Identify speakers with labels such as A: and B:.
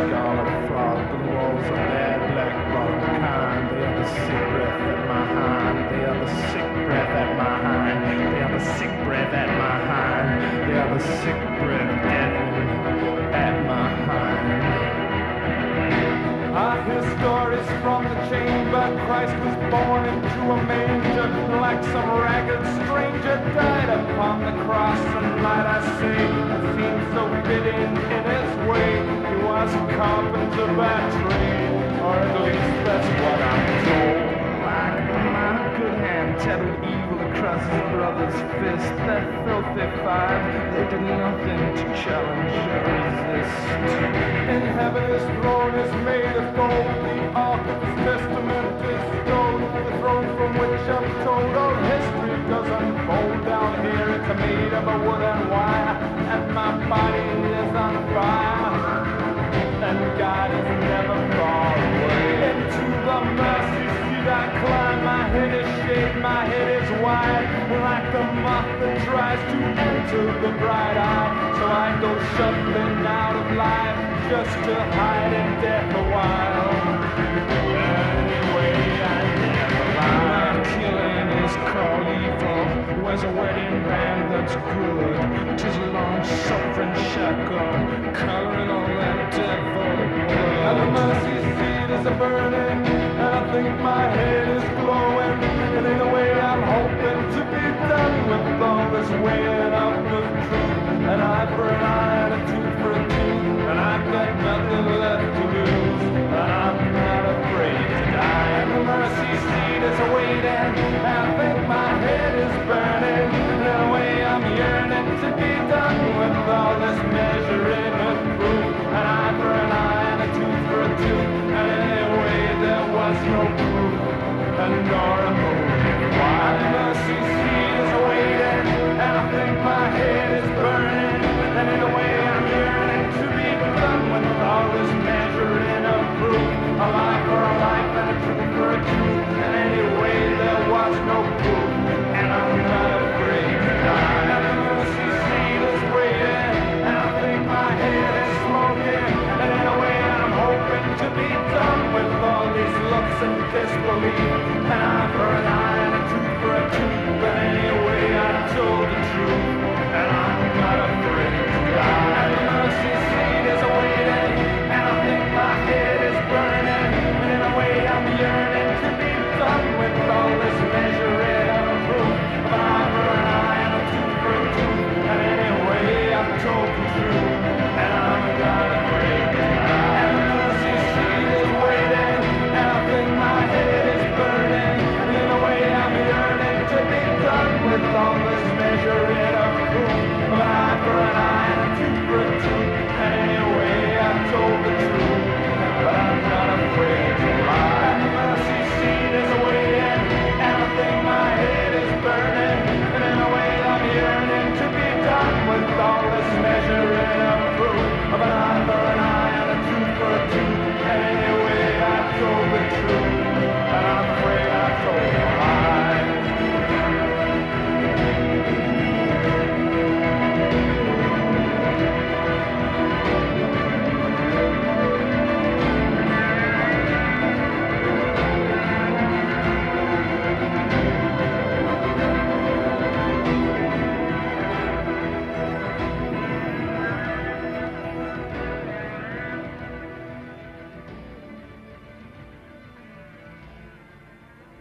A: scarlet frog, the walls of their black bottom kind. They are the sick breath at my hind. They are the sick breath at my hind. They are the sick breath at my hind. They are the sick breath gathering at my hind.
B: I hear stories from the chamber. Christ was born into a manger, like some ragged stranger died upon the cross. And might I say, it seems so fitting in his way. He was a carpenter by trade, or at least that's what I'm told.
A: Like my good hand tattled evil across his brother's fist. That filthy five, they did nothing to challenge or resist.
B: In heaven his throne is made of gold. The ark of his testament is stone. The throne from which I'm told all history does unfold. Down here it's made of a wood and wire, and my body is on fire. And God is never far away. Into the mercy seat I climb. My head is shaved, my head is wide, like a moth that tries to enter the bright eye. So I go shuffling out of life, just to hide in death a while. Anyway, I never lie.
A: My killing is called evil. Where's a wedding band that's good? 'Tis a long-suffering shackle, coloring all that devil blood.
B: And the mercy seat is a-burning, and I think my head is glowing. And in a way I'm hoping to be done with all this weighing up of truth. An eye for an eye and a tooth for a tooth, and I've got nothing left to lose. And I'm not afraid to die. And the mercy seat is a-waiting, and I think my head is burning. And in a way I'm yearning to be done with all this measuring of proof. An eye for an eye and a tooth for a tooth, and anyway there was no proof, and nor a motive why. The mercy seat is waiting, and I think my head is burning. And in a way I'm yearning to be done with all this measuring of proof. A life for a life and a truth for a truth, and anyway there was no proof, and I'm not afraid to die. And the mercy seat is waiting, and I think my head is smoking. And in a way I'm hoping to be done with all these looks and disbelief. And